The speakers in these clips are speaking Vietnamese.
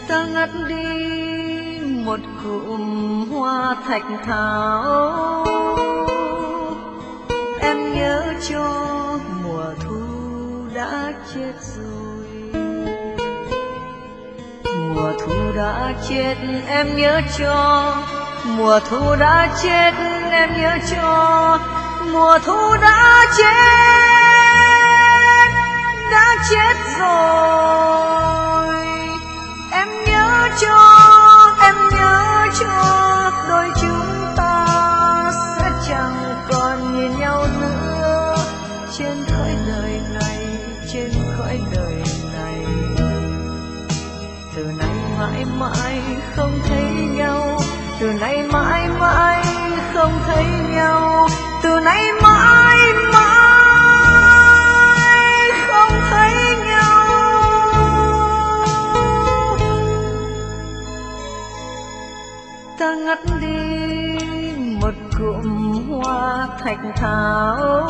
ta ngắt đi một cụm hoa thạch thảo. Em nhớ cho mùa thu đã chết rồi, mùa thu đã chết em nhớ cho, mùa thu đã chết em nhớ cho, mùa thu đã chết rồi. Em nhớ cho, em nhớ cho, đôi chúng ta sẽ chẳng còn nhìn nhau nữa trên cõi đời này, trên cõi đời này. Từ nay mãi mãi không thấy nhau, từ nay mãi mãi không thấy nhau, từ nay mãi mãi không thấy nhau. Ta ngắt đi một cụm hoa thạch thảo.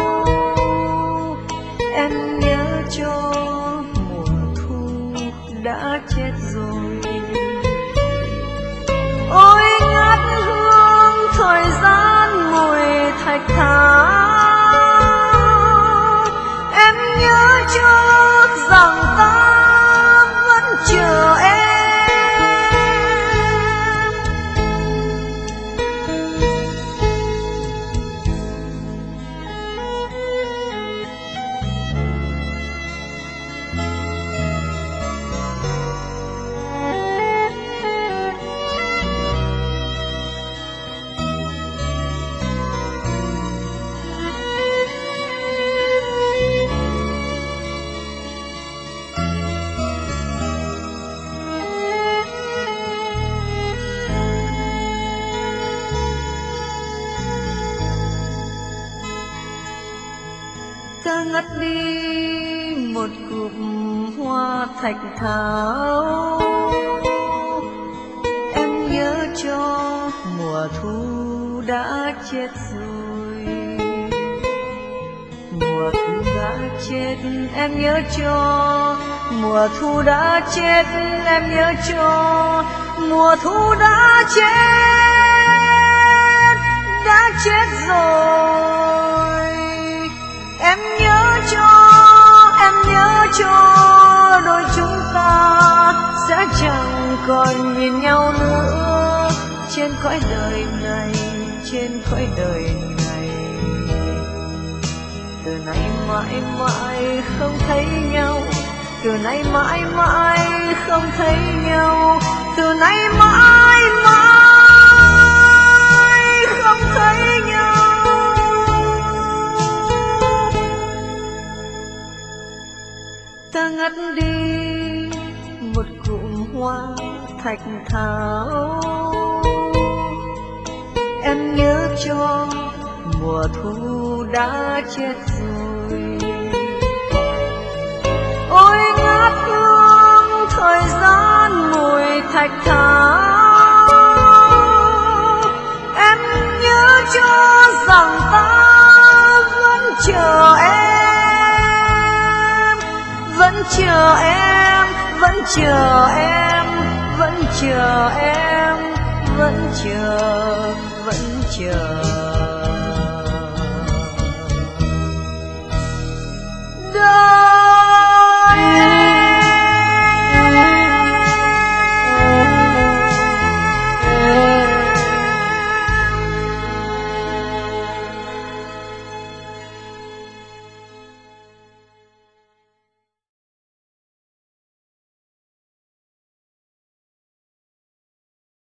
Em nhớ cho mùa thu đã chết rồi. Ôi ngát hương thời gian mùi thạch thảo. Em nhớ cho rằng ta vẫn chờ em. Ta ngắt đi một cụm hoa thạch thảo. Em nhớ cho mùa thu đã chết rồi, mùa thu đã chết em nhớ cho, mùa thu đã chết em nhớ cho, mùa thu đã chết rồi. Em nhớ cho, em nhớ cho, đôi chúng ta sẽ chẳng còn nhìn nhau nữa trên cõi đời này, trên cõi đời này. Từ nay mãi mãi không thấy nhau, từ nay mãi mãi không thấy nhau, từ nay mãi mãi không thấy nhau. Ta ngắt đi một cụm hoa thạch thảo. Em nhớ cho mùa thu đã chết rồi. Ôi ngát hương thời gian mùi thạch thảo. Em nhớ cho rằng ta vẫn chờ em, vẫn chờ em, vẫn chờ em, vẫn chờ em, vẫn chờ, vẫn chờ.